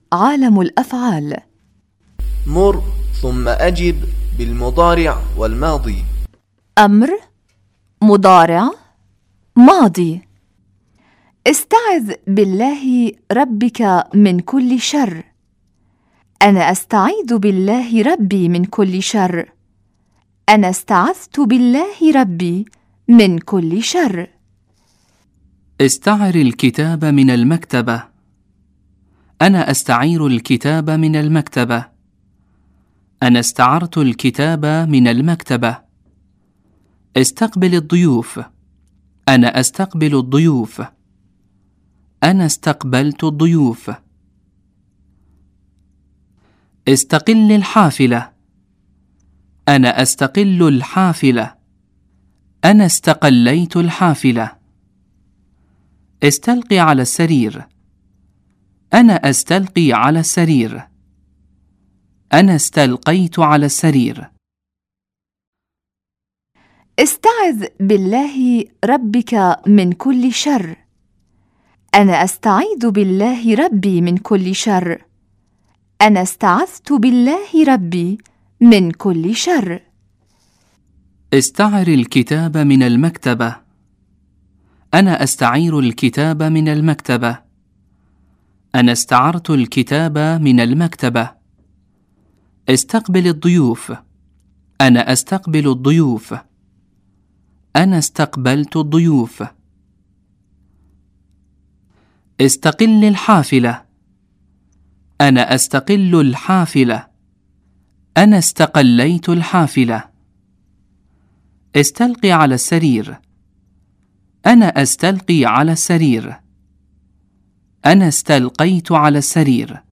عالم الأفعال. مر ثم أجب بالمضارع والماضي. أمر، مضارع، ماضي. استعذ بالله ربك من كل شر. أنا أستعيذ بالله ربي من كل شر. أنا استعذت بالله ربي من كل شر. استعر الكتاب من المكتبة. أنا أستعير الكتاب من المكتبة. أنا استعرت الكتاب من المكتبة. استقبل الضيوف. أنا أستقبل الضيوف. أنا استقبلت الضيوف. استقل الحافلة. أنا أستقل الحافلة. أنا استقليت الحافلة. استلقي على السرير. أنا أستلقي على السرير. أنا استلقيت على السرير. استعذ بالله ربك من كل شر. أنا أستعيذ بالله ربي من كل شر. أنا استعذت بالله ربي من كل شر. استعر الكتاب من المكتبة. أنا أستعير الكتاب من المكتبة. أنا استعرت الكتاب من المكتبة. استقبل الضيوف. أنا أستقبل الضيوف. أنا استقبلت الضيوف. استقل الحافلة. أنا أستقل الحافلة. أنا استقليت الحافلة. استلقي على السرير. أنا أستلقي على السرير. أنا استلقيت على السرير.